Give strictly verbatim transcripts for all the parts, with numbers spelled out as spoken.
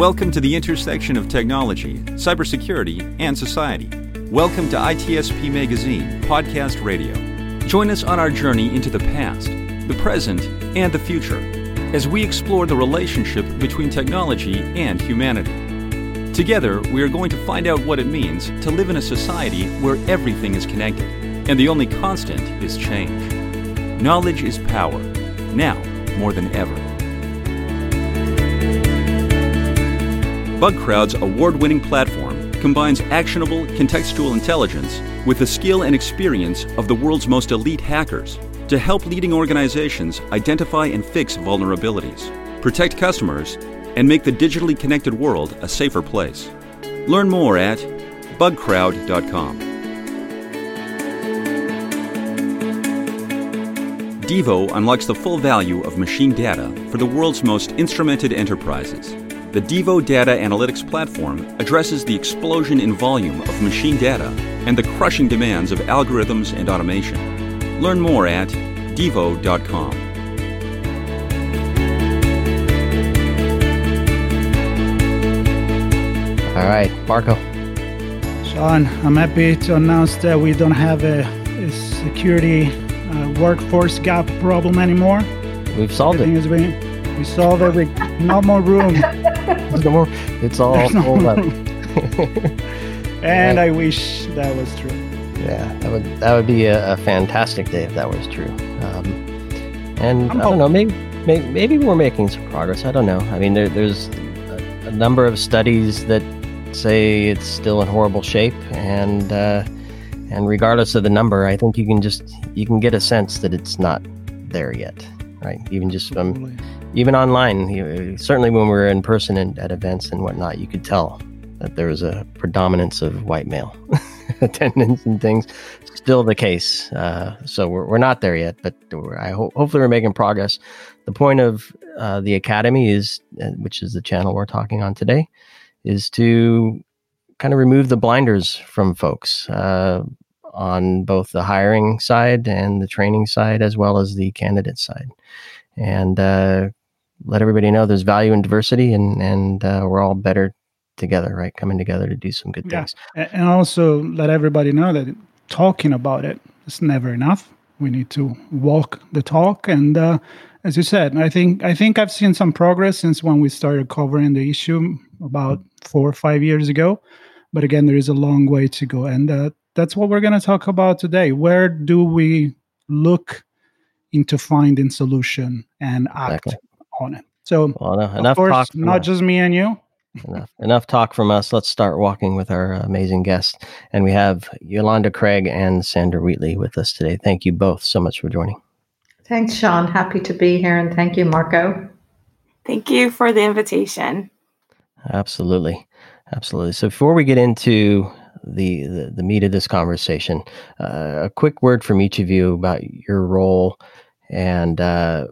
Welcome to the intersection of technology, cybersecurity, and society. Welcome to I T S P Magazine Podcast Radio. Join us on our journey into the past, the present, and the future as we explore the relationship between technology and humanity. Together, we are going to find out what it means to live in a society where everything is connected, and the only constant is change. Knowledge is power, now more than ever. Bugcrowd's award-winning platform combines actionable, contextual intelligence with the skill and experience of the world's most elite hackers to help leading organizations identify and fix vulnerabilities, protect customers, and make the digitally connected world a safer place. Learn more at bugcrowd dot com. Devo unlocks the full value of machine data for the world's most instrumented enterprises. The Devo Data Analytics Platform addresses the explosion in volume of machine data and the crushing demands of algorithms and automation. Learn more at devo dot com. All right, Marco. Sean, I'm happy to announce that we don't have a, a security uh, workforce gap problem anymore. We've solved Everything it. Has been, we solved it with no more room. There's no more. It's all no full up. And Yeah. I wish that was true. Yeah, that would that would be a, a fantastic day if that was true. Um, and I'm I don't know, maybe, maybe maybe we're making some progress. I don't know. I mean, there, there's a, a number of studies that say it's still in horrible shape, and uh, and regardless of the number, I think you can just you can get a sense that it's not there yet, right? Even just from Totally. even online, you, certainly when we were in person and at events and whatnot, you could tell that there was a predominance of white male attendance and things. Still the case. Uh, so we're, we're not there yet, but we're, I ho- hopefully we're making progress. The point of uh, the Academy is, uh, which is the channel we're talking on today, is to kind of remove the blinders from folks uh, on both the hiring side and the training side, as well as the candidate side. And uh, let everybody know there's value in diversity, and, and uh, we're all better together, right? Coming together to do some good Yeah. things. A- And also let everybody know that talking about it is never enough. We need to walk the talk. And uh, as you said, I think I think I've seen some progress since when we started covering the issue about four or five years ago. But again, there is a long way to go. And uh, that's what we're going to talk about today. Where do we look into finding solution and act Exactly. on it? So, Well, no, of enough course, talk. From not us. just me and you. Enough, enough talk from us. Let's start walking with our amazing guests. And we have Yolanda Craig and Sandra Wheatley with us today. Thank you both so much for joining. Thanks, Sean. Happy to be here. And thank you, Marco. Thank you for the invitation. Absolutely. Absolutely. So before we get into the, the, the meat of this conversation, uh, a quick word from each of you about your role and, uh,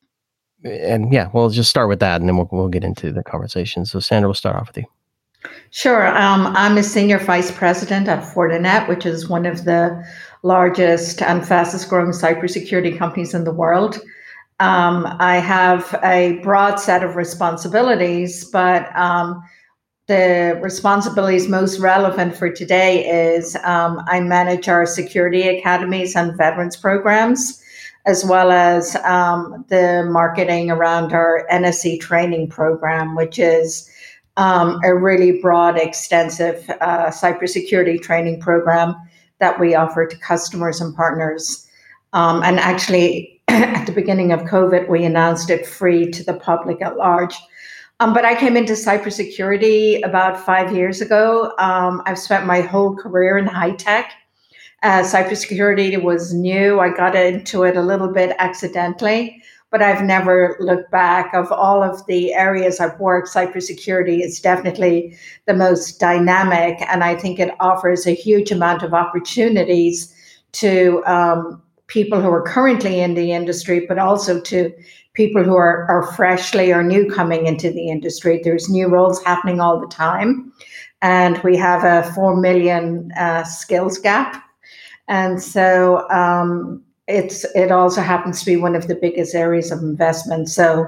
and yeah, we'll just start with that and then we'll, we'll get into the conversation. So Sandra, we'll start off with you. Sure. Um, I'm a senior vice president at Fortinet, which is one of the largest and fastest growing cybersecurity companies in the world. Um, I have a broad set of responsibilities, but um, the responsibilities most relevant for today is um, I manage our security academies and veterans programs, as well as um, the marketing around our N S C training program, which is um, a really broad, extensive uh, cybersecurity training program that we offer to customers and partners. Um, and actually, at the beginning of COVID, we announced it free to the public at large. Um, but I came into cybersecurity about five years ago. Um, I've spent my whole career in high tech. Uh, cybersecurity was new. I got into it a little bit accidentally, but I've never looked back. Of all of the areas I've worked, cybersecurity is definitely the most dynamic, and I think it offers a huge amount of opportunities to um, people who are currently in the industry, but also to people who are, are freshly or new coming into the industry. There's new roles happening all the time, and we have a four million uh, skills gap. And so um, it's it also happens to be one of the biggest areas of investment. So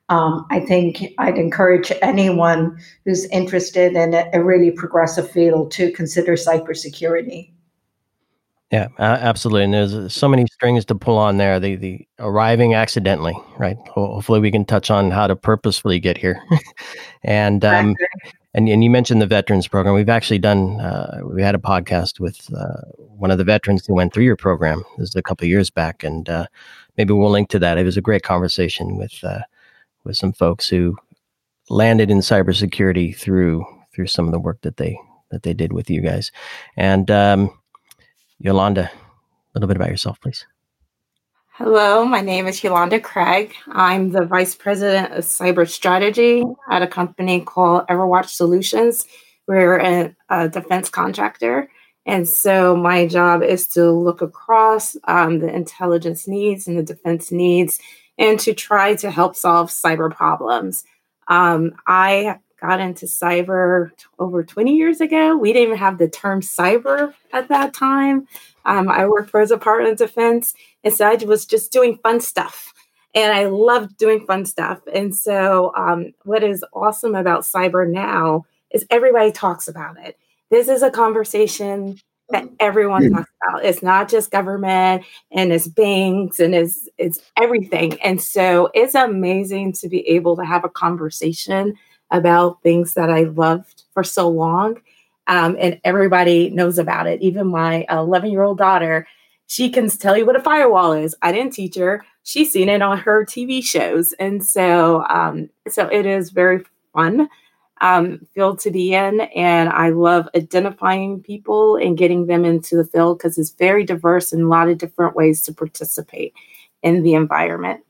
Um, I think I'd encourage anyone who's interested in a, a really progressive field to consider cybersecurity. Yeah, uh, absolutely. And there's so many strings to pull on there. The the arriving accidentally, right? Ho- Hopefully, we can touch on how to purposefully get here. and um, and and you mentioned the veterans program. We've actually done. Uh, we had a podcast with uh, one of the veterans who went through your program. This is a couple of years back, and uh, maybe we'll link to that. It was a great conversation with uh, with some folks who landed in cybersecurity through through some of the work that they that they did with you guys, and. Um, Yolanda, a little bit about yourself, please. Hello, my name is Yolanda Craig. I'm the Vice President of Cyber Strategy at a company called Everwatch Solutions. We're a, a defense contractor. And so my job is to look across um, the intelligence needs and the defense needs and to try to help solve cyber problems. Um, I got into cyber over twenty years ago. We didn't even have the term cyber at that time. Um, I worked for the Department of Defense, and so I was just doing fun stuff. And I loved doing fun stuff. And so um, what is awesome about cyber now is everybody talks about it. This is a conversation that everyone talks about. It's not just government and it's banks and it's, it's everything. And so it's amazing to be able to have a conversation about things that I loved for so long. Um, and everybody knows about it. Even my eleven-year-old daughter, she can tell you what a firewall is. I didn't teach her. She's seen it on her T V shows. And so um, so it is very fun um, field to be in. And I love identifying people and getting them into the field because it's very diverse and a lot of different ways to participate in the environment.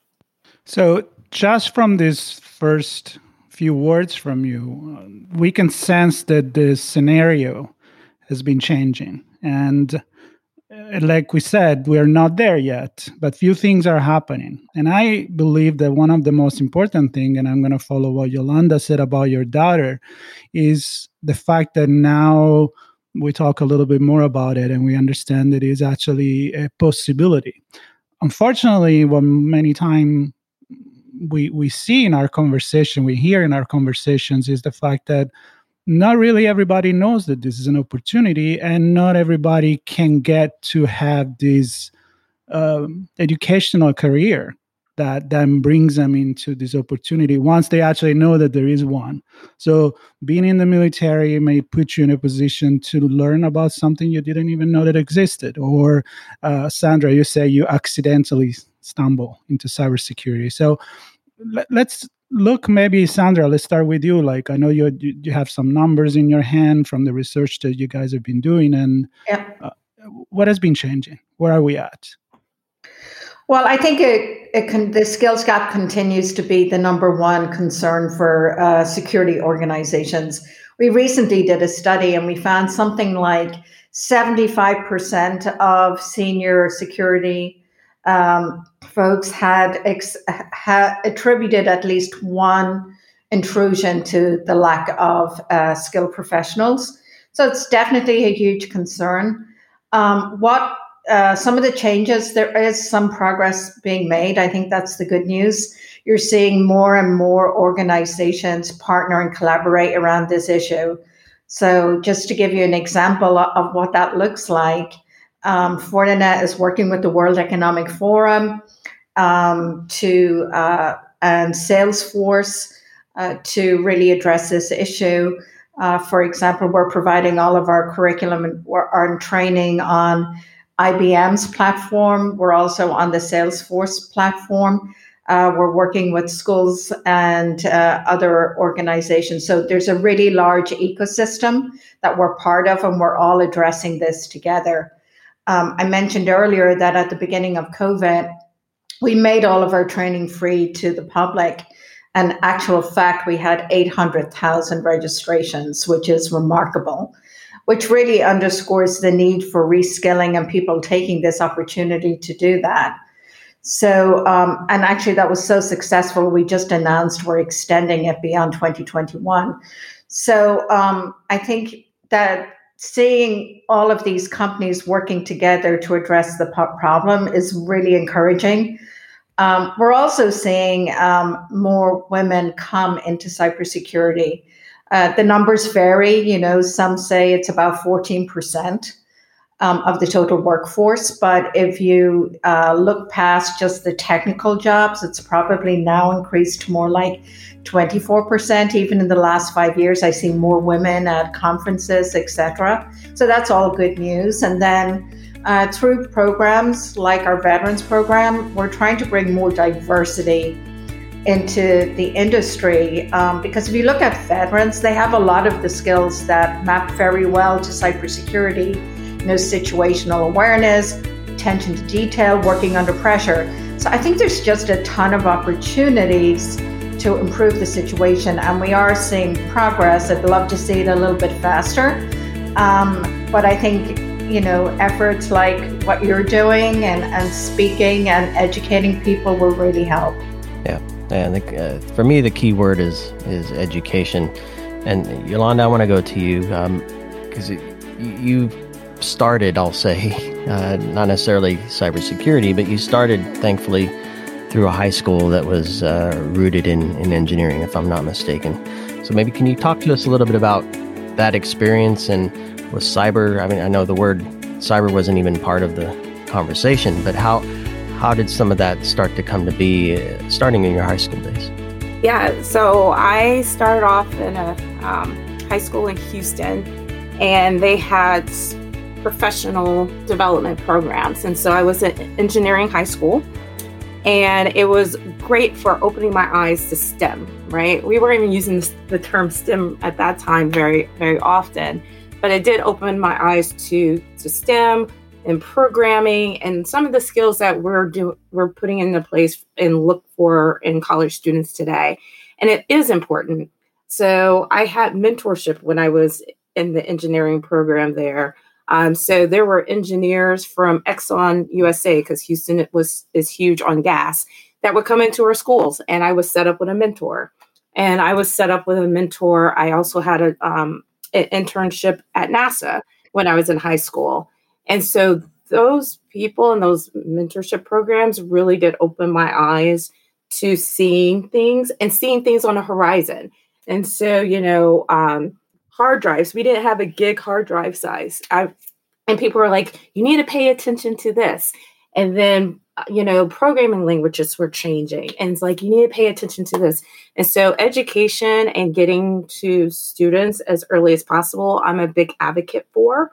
So just from this first few words from you, uh, we can sense that the scenario has been changing. And uh, like we said, we're not there yet, but few things are happening. And I believe that one of the most important thing, and I'm going to follow what Yolanda said about your daughter, is the fact that now we talk a little bit more about it and we understand that it is actually a possibility. Unfortunately, what many times we we see in our conversation, we hear in our conversations, is the fact that not really everybody knows that this is an opportunity, and not everybody can get to have this um, educational career that then brings them into this opportunity once they actually know that there is one. So being in the military may put you in a position to learn about something you didn't even know that existed. Or uh, Sandra, you say you accidentally stumble into cybersecurity. So let, let's look, maybe Sandra, let's start with you. Like, I know you you have some numbers in your hand from the research that you guys have been doing, and yeah. uh, what has been changing? Where are we at? Well, I think it, it can, the skills gap continues to be the number one concern for uh, security organizations. We recently did a study and we found something like seventy-five percent of senior security um, folks had, ex, had attributed at least one intrusion to the lack of uh, skilled professionals. So it's definitely a huge concern. Um, what Uh, some of the changes, there is some progress being made. I think that's the good news. You're seeing more and more organizations partner and collaborate around this issue. So just to give you an example of what that looks like, um, Fortinet is working with the World Economic Forum um, to uh, and Salesforce uh, to really address this issue. Uh, for example, we're providing all of our curriculum and our training on I B M's platform. We're also on the Salesforce platform. Uh, we're working with schools and uh, other organizations. So there's a really large ecosystem that we're part of, and we're all addressing this together. Um, I mentioned earlier that at the beginning of COVID, we made all of our training free to the public. And actual fact, we had eight hundred thousand registrations, which is remarkable, which really underscores the need for reskilling and people taking this opportunity to do that. So, um, and actually that was so successful, we just announced we're extending it beyond twenty twenty-one. So um, I think that seeing all of these companies working together to address the problem is really encouraging. Um, we're also seeing um, more women come into cybersecurity. Uh, the numbers vary. You know, some say it's about fourteen percent um, of the total workforce. But if you uh, look past just the technical jobs, it's probably now increased to more like twenty-four percent. Even in the last five years, I see more women at conferences, et cetera. So that's all good news. And then Uh, through programs like our veterans program, we're trying to bring more diversity into the industry um, because if you look at veterans, they have a lot of the skills that map very well to cybersecurity, you know, situational awareness, attention to detail, working under pressure. So I think there's just a ton of opportunities to improve the situation, and we are seeing progress. I'd love to see it a little bit faster, um, but I think you know, efforts like what you're doing and, and speaking and educating people will really help. Yeah, and the, uh, for me, the key word is is education. And Yolanda, I want to go to you because um, you started, I'll say, uh, not necessarily cybersecurity, but you started, thankfully, through a high school that was uh, rooted in, in engineering, if I'm not mistaken. So maybe can you talk to us a little bit about that experience and with cyber? I mean, I know the word cyber wasn't even part of the conversation, but how how did some of that start to come to be, uh, starting in your high school days? Yeah, so I started off in a um, high school in Houston, and they had professional development programs. And so I was in engineering high school, and it was great for opening my eyes to STEM, right? We weren't even using the term STEM at that time very, very often. But it did open my eyes to, to STEM and programming and some of the skills that we're do, we're putting into place and look for in college students today. And it is important. So I had mentorship when I was in the engineering program there. Um, so there were engineers from Exxon U S A, because Houston was is huge on gas, that would come into our schools. And I was set up with a mentor. And I was set up with a mentor. I also had a um, an internship at NASA when I was in high school. And so those people and those mentorship programs really did open my eyes to seeing things and seeing things on a horizon. And so, you know, um, hard drives, we didn't have a gig hard drive size. I, and people were like, you need to pay attention to this. And then, you know, programming languages were changing. And it's like, you need to pay attention to this. And so education and getting to students as early as possible, I'm a big advocate for,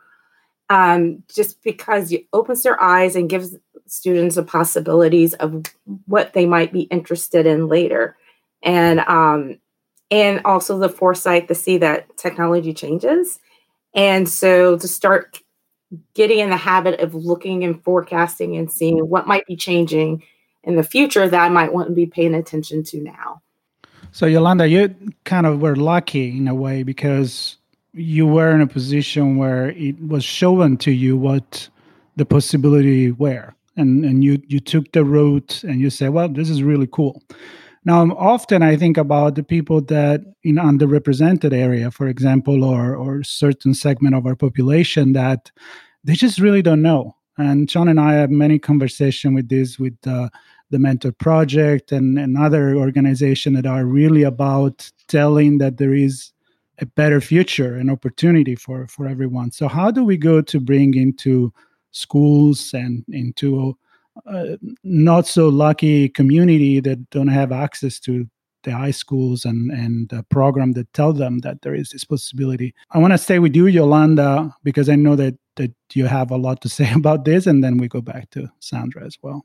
um, just because it opens their eyes and gives students the possibilities of what they might be interested in later. And, um, and also the foresight to see that technology changes. And so to start getting in the habit of looking and forecasting and seeing what might be changing in the future that I might want to be paying attention to now. So Yolanda, you kind of were lucky in a way because you were in a position where it was shown to you what the possibility were. And, and you, you took the route and you said, well, this is really cool. Now, often I think about the people that in underrepresented area, for example, or or certain segment of our population that they just really don't know. And Sean and I have many conversations with this, with uh, the Mentor Project and, and other organizations that are really about telling that there is a better future and opportunity for, for everyone. So how do we go to bring into schools and into Uh, not so lucky community that don't have access to the high schools and and the program that tell them that there is this possibility? I want to stay with you, Yolanda, because I know that that you have a lot to say about this, and then we go back to Sandra as well.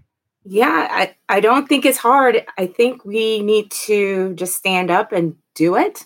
Yeah, I, I don't think it's hard. I think we need to just stand up and do it.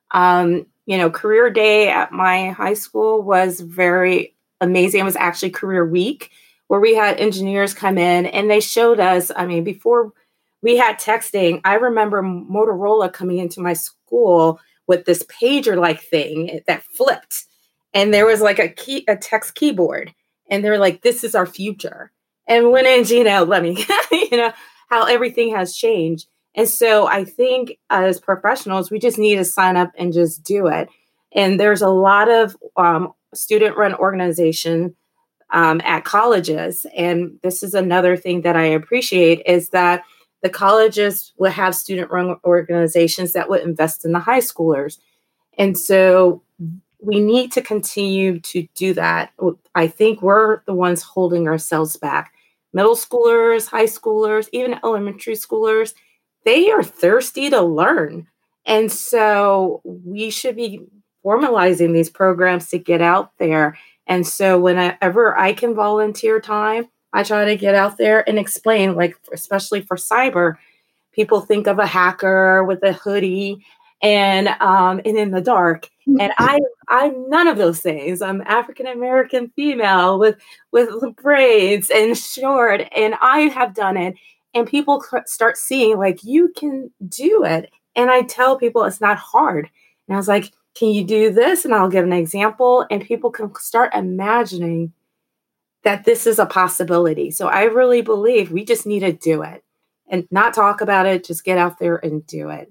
Um, you know, career day at my high school was very amazing. It was actually career week, where we had engineers come in and they showed us, I mean, before we had texting, I remember Motorola coming into my school with this pager-like thing that flipped. And there was like a key, a text keyboard. And they're like, this is our future. And when in, you know, let me, you know, how everything has changed. And so I think as professionals, we just need to sign up and just do it. And there's a lot of um, student-run organization um, at colleges. And this is another thing that I appreciate is that the colleges will have student-run organizations that would invest in the high schoolers. And so we need to continue to do that. I think we're the ones holding ourselves back. Middle schoolers, high schoolers, even elementary schoolers, they are thirsty to learn. And so we should be formalizing these programs to get out there. And so whenever I can volunteer time, I try to get out there and explain, like, especially for cyber, people think of a hacker with a hoodie and um, and in the dark. And I, I'm none of those things. I'm African-American female with, with braids and short, and I have done it. And people start seeing, like, you can do it. And I tell people it's not hard. And I was like, can you do this? And I'll give an example. And people can start imagining that this is a possibility. So I really believe we just need to do it and not talk about it. Just get out there and do it.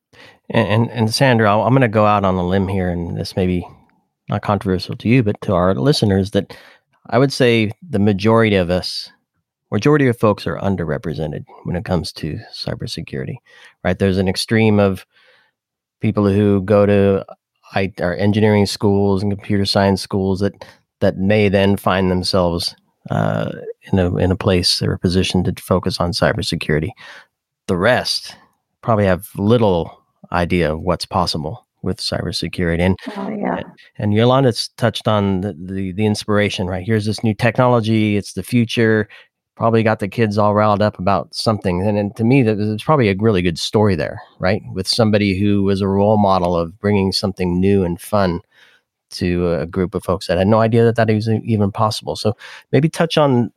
And, and, and Sandra, I'm going to go out on a limb here, and this may be not controversial to you, but to our listeners, that I would say the majority of us, majority of folks are underrepresented when it comes to cybersecurity, right? There's an extreme of people who go to I, our engineering schools and computer science schools that that may then find themselves uh, in a in a place or a position to focus on cybersecurity. The rest probably have little idea of what's possible with cybersecurity. And oh, yeah. and Yolanda's touched on the, the the inspiration, right? Here's this new technology. It's the future. Probably got the kids all riled up about something. And, and to me, there's probably a really good story there, right? With somebody who was a role model of bringing something new and fun to a group of folks that had no idea that that was even possible. So maybe touch on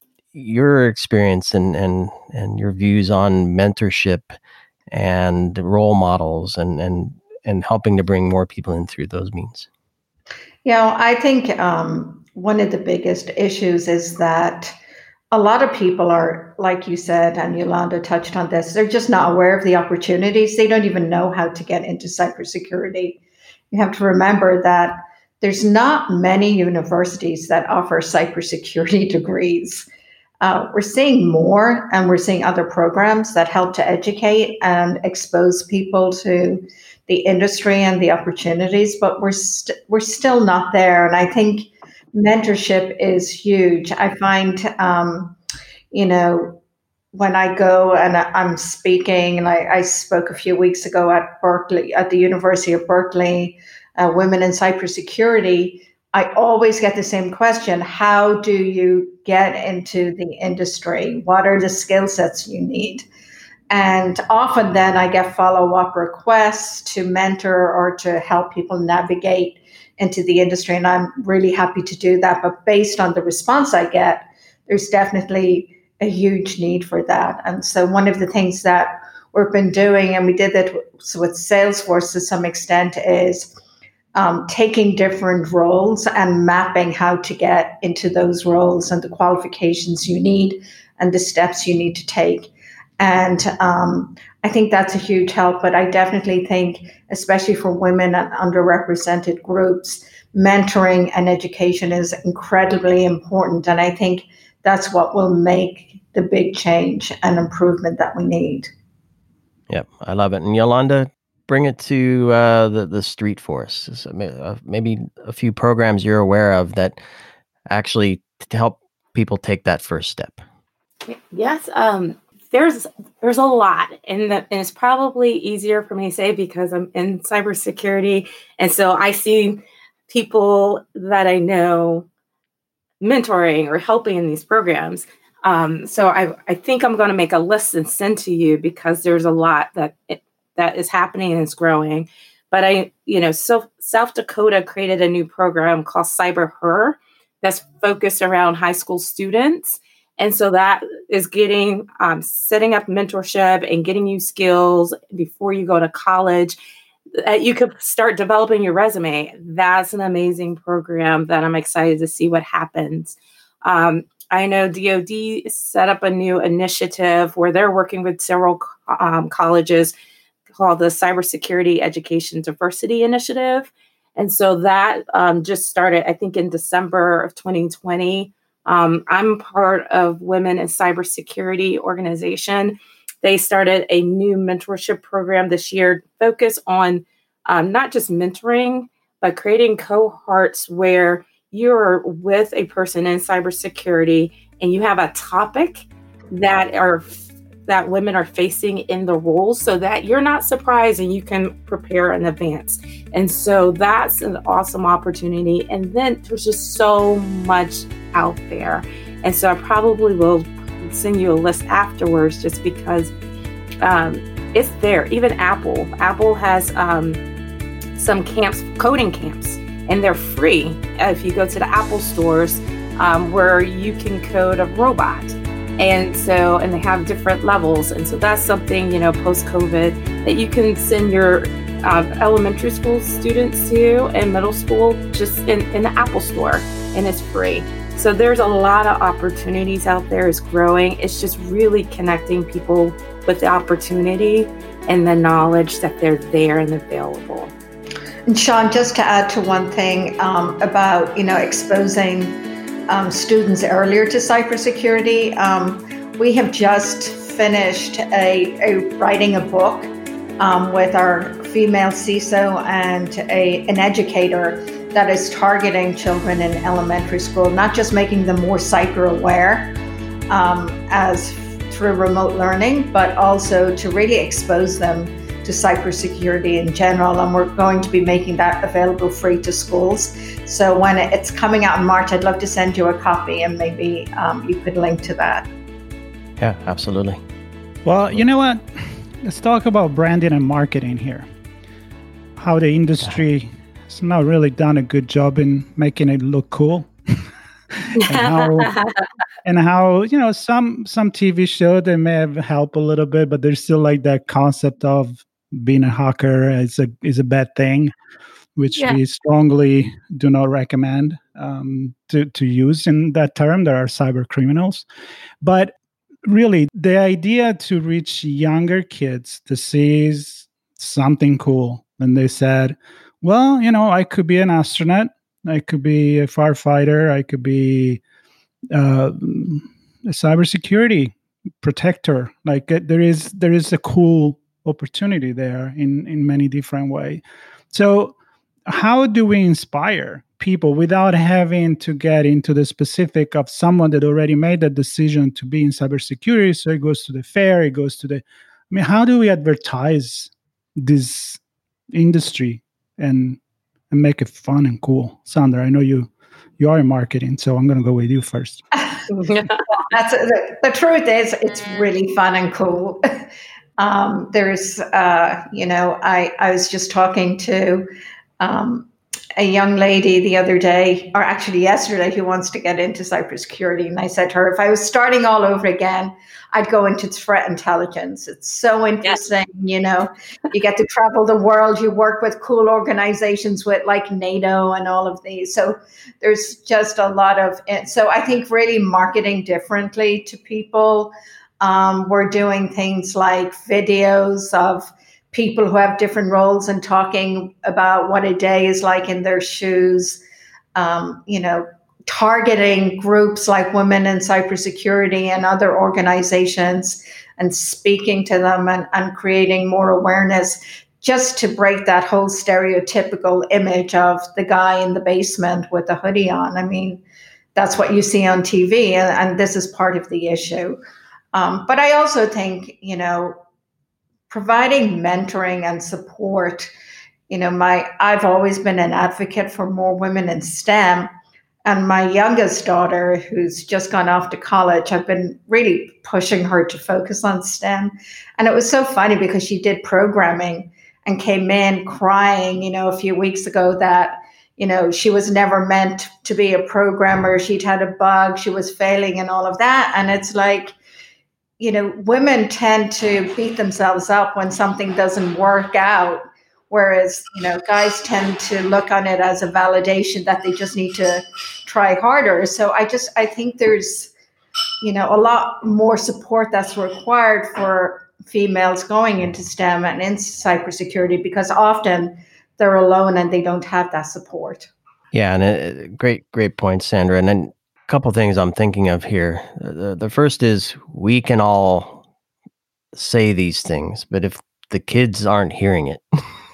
your experience and and and your views on mentorship and role models and and and helping to bring more people in through those means. You know, I think um, one of the biggest issues is that a lot of people are, like you said, and Yolanda touched on this, they're just not aware of the opportunities. They don't even know how to get into cybersecurity. You have to remember that there's not many universities that offer cybersecurity degrees. Uh, we're seeing more, and we're seeing other programs that help to educate and expose people to the industry and the opportunities, but we're st- we're still not there. And I think mentorship is huge. I find, um, you know, when I go and I'm speaking, and I, I spoke a few weeks ago at Berkeley, at the University of Berkeley, uh, Women in Cybersecurity, I always get the same question: how do you get into the industry? What are the skill sets you need? And often then I get follow-up requests to mentor or to help people navigate into the industry. And I'm really happy to do that. But based on the response I get, there's definitely a huge need for that. And so one of the things that we've been doing, and we did that with Salesforce to some extent, is um, taking different roles and mapping how to get into those roles and the qualifications you need and the steps you need to take. And um, I think that's a huge help. But I definitely think, especially for women and underrepresented groups, mentoring and education is incredibly important. And I think that's what will make the big change and improvement that we need. Yep, I love it. And Yolanda, bring it to uh, the, the street for us. So maybe a few programs you're aware of that actually help people take that first step. Yes, um, there's there's a lot, and, the, and it's probably easier for me to say because I'm in cybersecurity, and so I see people that I know mentoring or helping in these programs. Um, so I I think I'm going to make a list and send to you because there's a lot that it, that is happening and is growing. But I, you know, so South Dakota created a new program called CyberHer that's focused around high school students. And so that is getting, um, setting up mentorship and getting you skills before you go to college. Uh, you could start developing your resume. That's an amazing program that I'm excited to see what happens. Um, I know D O D set up a new initiative where they're working with several um, colleges called the Cybersecurity Education Diversity Initiative. And so that um, just started, I think, in December of twenty twenty. Um, I'm part of Women in Cybersecurity organization. They started a new mentorship program this year, focused on um, not just mentoring, but creating cohorts where you're with a person in cybersecurity and you have a topic that are that women are facing in the roles, so that you're not surprised and you can prepare in advance. And so that's an awesome opportunity. And then there's just so much out there. And so I probably will send you a list afterwards, just because um, it's there. Even Apple, Apple has um, some camps, coding camps, and they're free if you go to the Apple stores, um, where you can code a robot. And so, and they have different levels. And so that's something, you know, post-COVID, that you can send your uh, elementary school students to, and middle school, just in, in the Apple store, and it's free. So there's a lot of opportunities out there. It's growing. It's just really connecting people with the opportunity and the knowledge that they're there and available. And Sean, just to add to one thing um, about, you know, exposing Um, students earlier to cybersecurity. Um, we have just finished a, a writing a book um, with our female C I S O and a, an educator that is targeting children in elementary school, not just making them more cyber aware um, as through remote learning, but also to really expose them to cybersecurity in general. And we're going to be making that available free to schools. So when it's coming out in March, I'd love to send you a copy, and maybe um, you could link to that. Yeah, absolutely. Well, you know what? Let's talk about branding and marketing here. How the industry has not really done a good job in making it look cool. and how, and how, you know, some some T V show, they may have helped a little bit, but there's still like that concept of being a hacker is a is a bad thing, which yeah. we strongly do not recommend um, to, to use in that term. There are cyber criminals. But really, the idea to reach younger kids to see something cool. And they said, well, you know, I could be an astronaut. I could be a firefighter. I could be uh, a cybersecurity protector. Like uh, there is there is a cool opportunity there in, in many different ways. So how do we inspire people without having to get into the specific of someone that already made that decision to be in cybersecurity? So it goes to the fair, it goes to the, I mean, how do we advertise this industry and and make it fun and cool? Sandra, I know you you are in marketing, so I'm going to go with you first. That's the, the truth is, it's really fun and cool. Um, there's, uh, you know, I, I was just talking to um, a young lady the other day, or actually yesterday, who wants to get into cybersecurity. And I said to her, if I was starting all over again, I'd go into threat intelligence. It's so interesting. Yes. You know, you get to travel the world, you work with cool organizations with like NATO and all of these. So there's just a lot of it. So I think really marketing differently to people. Um, we're doing things like videos of people who have different roles and talking about what a day is like in their shoes, um, you know, targeting groups like Women in Cybersecurity and other organizations and speaking to them and, and creating more awareness, just to break that whole stereotypical image of the guy in the basement with a hoodie on. I mean, that's what you see on T V, and, and this is part of the issue. Um, but I also think, you know, providing mentoring and support, you know, my I've always been an advocate for more women in STEM. And my youngest daughter, who's just gone off to college, I've been really pushing her to focus on STEM. And it was so funny because she did programming and came in crying, you know, a few weeks ago that, you know, she was never meant to be a programmer. She'd had a bug, she was failing and all of that. And it's like, you know, women tend to beat themselves up when something doesn't work out, whereas, you know, guys tend to look on it as a validation that they just need to try harder. So I just, I think there's, you know, a lot more support that's required for females going into STEM and into cybersecurity, because often they're alone and they don't have that support. Yeah, and uh, great, great point, Sandra. And then a couple things I'm thinking of here. The, the first is we can all say these things, but if the kids aren't hearing it,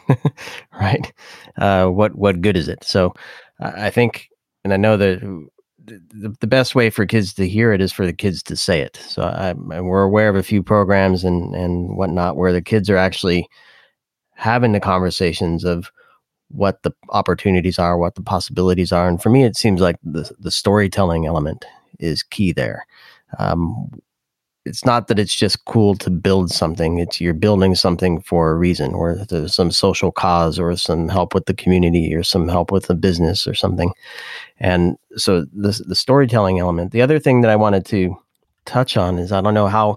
right, uh, what what good is it? So I think, and I know that the, the best way for kids to hear it is for the kids to say it. So I, and we're aware of a few programs and and whatnot where the kids are actually having the conversations of what the opportunities are, what the possibilities are. And for me, it seems like the, the storytelling element is key there. Um, it's not that it's just cool to build something. It's you're building something for a reason, or there's some social cause or some help with the community or some help with a business or something. And so the, the storytelling element. The other thing that I wanted to touch on is, I don't know how,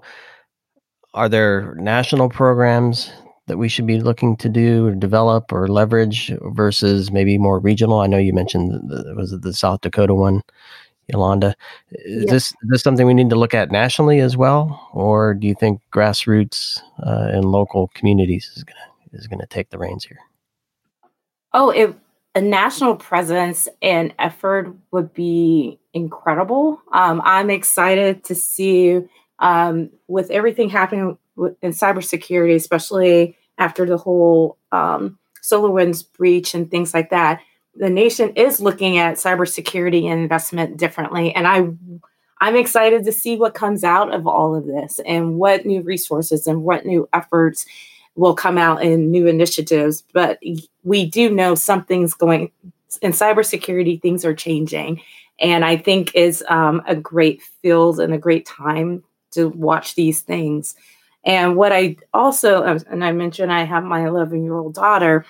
are there national programs that we should be looking to do or develop or leverage versus maybe more regional? I know you mentioned the, was it the South Dakota one, Yolanda? Is yeah. this is this something we need to look at nationally as well, or do you think grassroots uh, and local communities is gonna is gonna take the reins here? Oh, it, a national presence and effort would be incredible. Um, I'm excited to see um, with everything happening in cybersecurity, especially after the whole um, SolarWinds breach and things like that, the nation is looking at cybersecurity and investment differently. And I, I'm excited to see what comes out of all of this and what new resources and what new efforts will come out in new initiatives. But we do know something's going in cybersecurity, things are changing. And I think is um, a great field and a great time to watch these things. And what I also, and I mentioned I have my eleven-year-old daughter,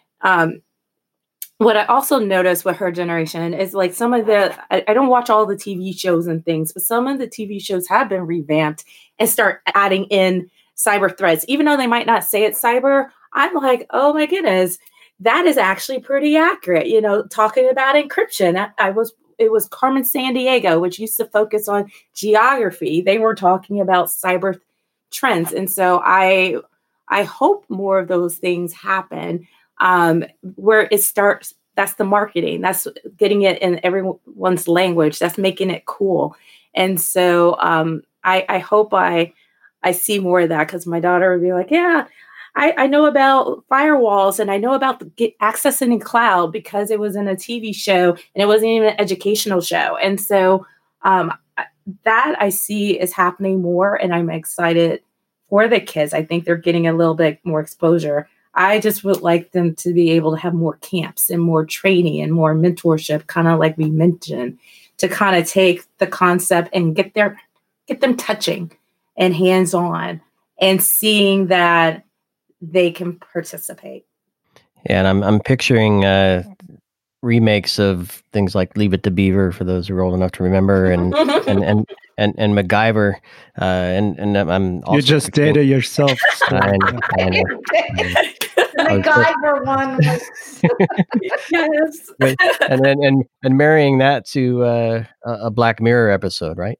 um, what I also noticed with her generation is like some of the, I, I don't watch all the T V shows and things, but some of the T V shows have been revamped and start adding in cyber threats. Even though they might not say it's cyber, I'm like, oh my goodness, that is actually pretty accurate. You know, talking about encryption, I, I was It was Carmen Sandiego, which used to focus on geography. They were talking about cyber trends. And so I I hope more of those things happen um, where it starts. That's the marketing. That's getting it in everyone's language. That's making it cool. And so um, I, I hope I I see more of that, because my daughter would be like, yeah, I, I know about firewalls and I know about the get accessing in cloud because it was in a T V show and it wasn't even an educational show. And so um, that I see is happening more, and I'm excited for the kids. I think they're getting a little bit more exposure. I just would like them to be able to have more camps and more training and more mentorship, kind of like we mentioned, to kind of take the concept and get their get them touching and hands-on and seeing that they can participate. Yeah, and I'm I'm picturing uh, remakes of things like Leave It to Beaver for those who are old enough to remember, and and and and, and MacGyver, uh, and and I'm also you just picturing, dated yourself. I know, I know. The MacGyver one was yes, but, and then and and marrying that to uh, a, a Black Mirror episode, right?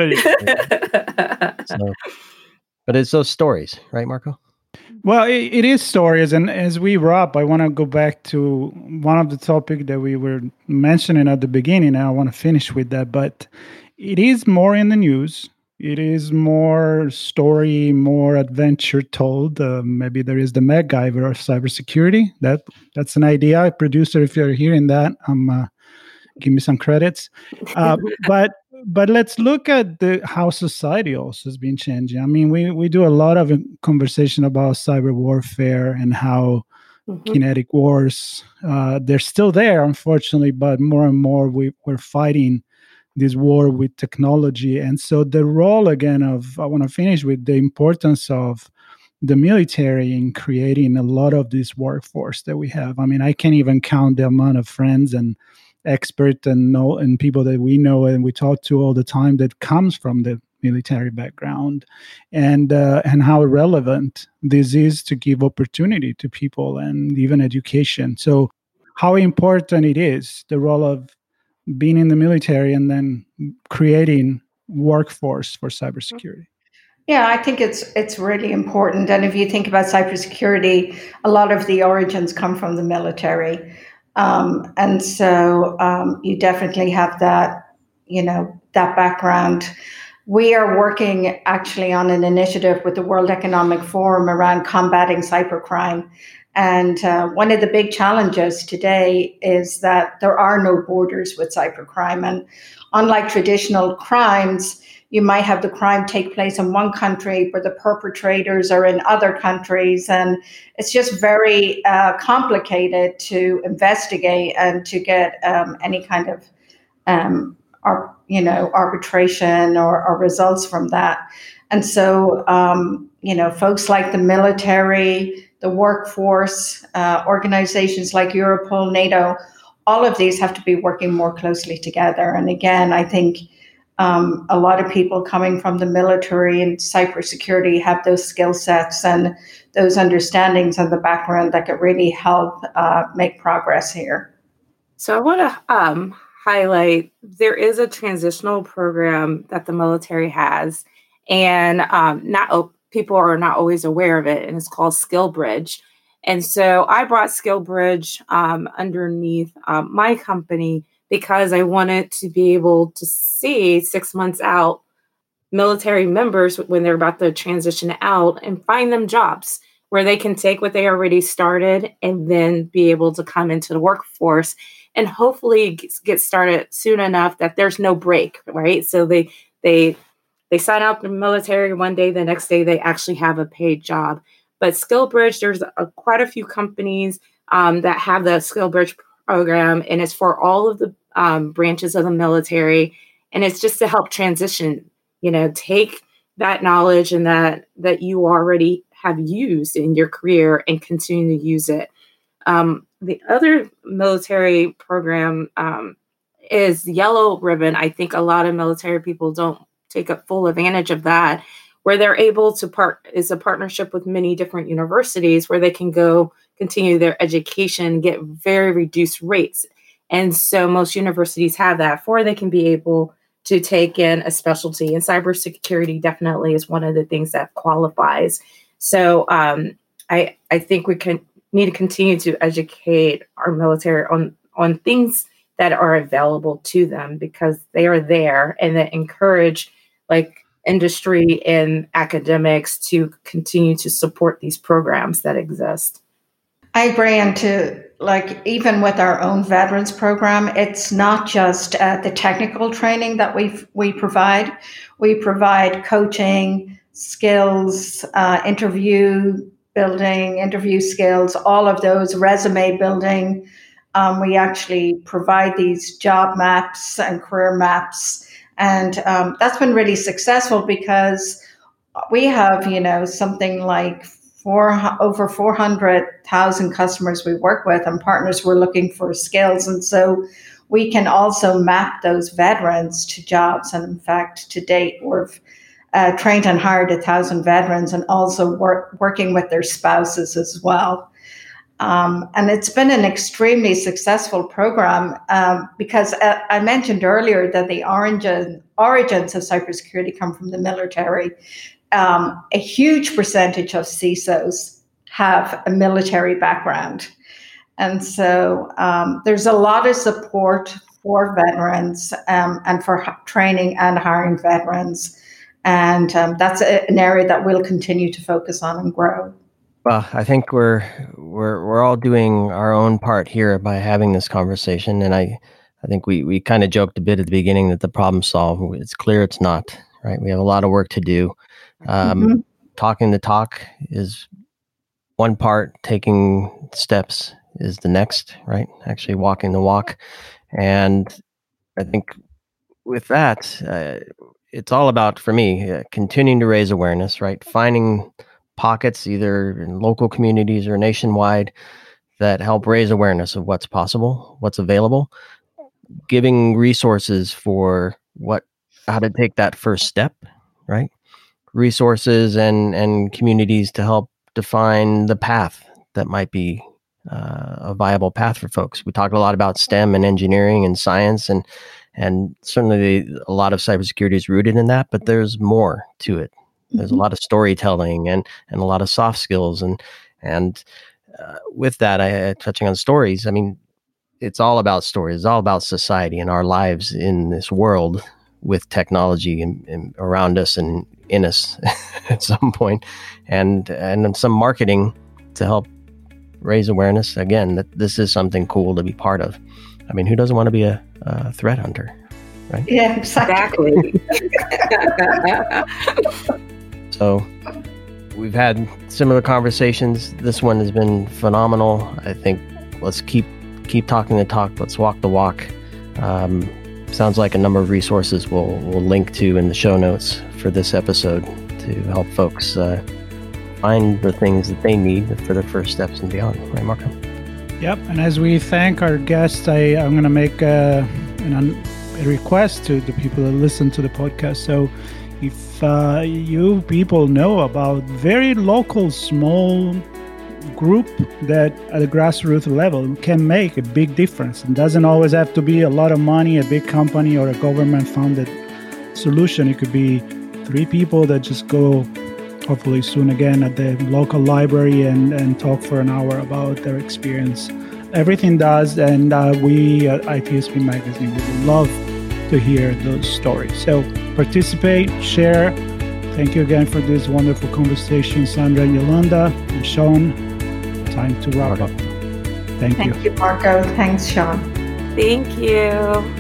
So, but it's those stories, right, Marco? Well, it, it is stories. And as we wrap, I want to go back to one of the topics that we were mentioning at the beginning. And I want to finish with that. But it is more in the news. It is more story, more adventure told. Uh, maybe there is the MacGyver of cybersecurity. That That's an idea. Producer, if you're hearing that, um, uh, give me some credits. Uh, but But let's look at the how society also has been changing. I mean, we, we do a lot of conversation about cyber warfare and how mm-hmm. kinetic wars, uh, they're still there, unfortunately, but more and more we, we're fighting this war with technology. And so the role, again, of, I want to finish with the importance of the military in creating a lot of this workforce that we have. I mean, I can't even count the amount of friends and expert and know and people that we know and we talk to all the time that comes from the military background, and uh, and how relevant this is to give opportunity to people and even education. So how important it is, the role of being in the military and then creating workforce for cybersecurity. Yeah, I think it's it's really important. And if you think about cybersecurity, a lot of the origins come from the military. Um, and so um, you definitely have that, you know, that background. We are working actually on an initiative with the World Economic Forum around combating cybercrime. And uh, one of the big challenges today is that there are no borders with cybercrime. And unlike traditional crimes, you might have the crime take place in one country, but the perpetrators are in other countries. And it's just very uh, complicated to investigate and to get um, any kind of um, ar- you know, arbitration or, or results from that. And so, um, you know, folks like the military, the workforce, uh, organizations like Europol, NATO, all of these have to be working more closely together. And again, I think um, a lot of people coming from the military and cybersecurity have those skill sets and those understandings and the background that could really help uh, make progress here. So I want to um, highlight there is a transitional program that the military has, and um, not oh, people are not always aware of it, and it's called SkillBridge. And so I brought SkillBridge um, underneath um, my company because I wanted to be able to see six months out military members when they're about to transition out and find them jobs where they can take what they already started and then be able to come into the workforce and hopefully get started soon enough that there's no break, right? So they they they sign up in the military one day, the next day they actually have a paid job. But SkillBridge, there's a, quite a few companies um, that have the SkillBridge program, and it's for all of the um, branches of the military, and it's just to help transition. You know, take that knowledge and that that you already have used in your career and continue to use it. Um, the other military program um, is Yellow Ribbon. I think a lot of military people don't take a full advantage of that, where they're able to part is a partnership with many different universities where they can go continue their education, get very reduced rates. And so most universities have that, for they can be able to take in a specialty. And cybersecurity definitely is one of the things that qualifies. So um, I I think we can need to continue to educate our military on on things that are available to them, because they are there, and that encourage like industry and academics to continue to support these programs that exist. I agree. And to like, even with our own veterans program, it's not just uh, the technical training that we we provide. We provide coaching, skills, uh, interview building, interview skills, all of those, resume building. Um, we actually provide these job maps and career maps. And um, that's been really successful because we have, you know, something like four, over four hundred thousand customers we work with, and partners we're looking for skills. And so we can also map those veterans to jobs. And in fact, to date, we've uh, trained and hired a thousand veterans, and also work, working with their spouses as well. Um, and it's been an extremely successful program um, because uh, I mentioned earlier that the origin, origins of cybersecurity come from the military. Um, a huge percentage of C I S Os have a military background. And so um, there's a lot of support for veterans um, and for h- training and hiring veterans. And um, that's a, an area that we'll continue to focus on and grow. Well, I think we're we're we're all doing our own part here by having this conversation, and I, I think we, we kind of joked a bit at the beginning that the problem solved. It's clear it's not, right? We have a lot of work to do. Um, mm-hmm. Talking the talk is one part, taking steps is the next, right? Actually walking the walk. And I think with that, uh, it's all about, for me, uh, continuing to raise awareness, right? Finding pockets, either in local communities or nationwide, that help raise awareness of what's possible, what's available, giving resources for what, how to take that first step, right? Resources and, and communities to help define the path that might be uh, a viable path for folks. We talked a lot about STEM and engineering and science, and and certainly the, a lot of cybersecurity is rooted in that, but there's more to it There's a lot of storytelling and, and a lot of soft skills. And, and uh, with that, I, touching on stories, I mean, it's all about stories. It's all about society and our lives in this world with technology and, and around us and in us at some point, and and some marketing to help raise awareness. Again, that this is something cool to be part of. I mean, who doesn't want to be a, a threat hunter, right? Yeah, exactly. So we've had similar conversations. This one has been phenomenal. I think let's keep keep talking the talk. Let's walk the walk. Um, sounds like a number of resources we'll, we'll link to in the show notes for this episode to help folks uh, find the things that they need for their first steps and beyond. Right, Marco? Yep. And as we thank our guests, I, I'm going to make a, an, a request to the people that listen to the podcast. So if uh, you people know about very local, small group that at a grassroots level can make a big difference, and doesn't always have to be a lot of money, a big company, or a government-funded solution. It could be three people that just go, hopefully soon again, at the local library and, and talk for an hour about their experience. Everything does, and uh, we at I T S P Magazine would love to hear those stories. So participate, share. Thank you again for this wonderful conversation, Sandra and Yolanda and Sean. Time to wrap up. Thank, Thank you. you, Marco. Thanks, Sean. Thank you.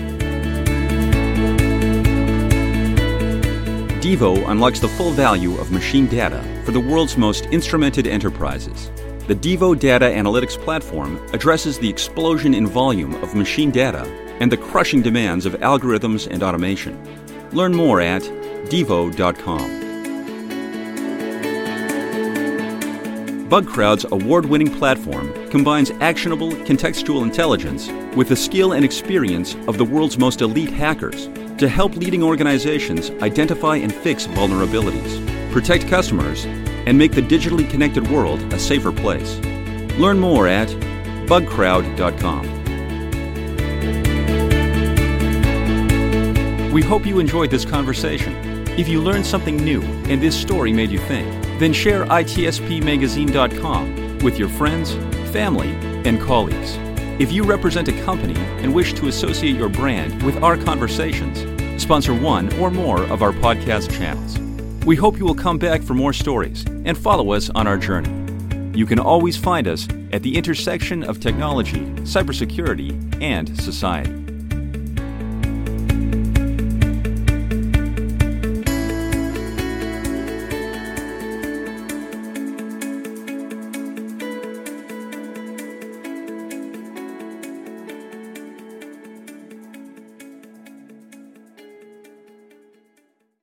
Devo unlocks the full value of machine data for the world's most instrumented enterprises. The Devo Data Analytics Platform addresses the explosion in volume of machine data and the crushing demands of algorithms and automation. Learn more at devo dot com. BugCrowd's award-winning platform combines actionable contextual intelligence with the skill and experience of the world's most elite hackers to help leading organizations identify and fix vulnerabilities, protect customers, and make the digitally connected world a safer place. Learn more at bug crowd dot com. We hope you enjoyed this conversation. If you learned something new and this story made you think, then share I T S P magazine dot com with your friends, family, and colleagues. If you represent a company and wish to associate your brand with our conversations, sponsor one or more of our podcast channels. We hope you will come back for more stories and follow us on our journey. You can always find us at the intersection of technology, cybersecurity, and society.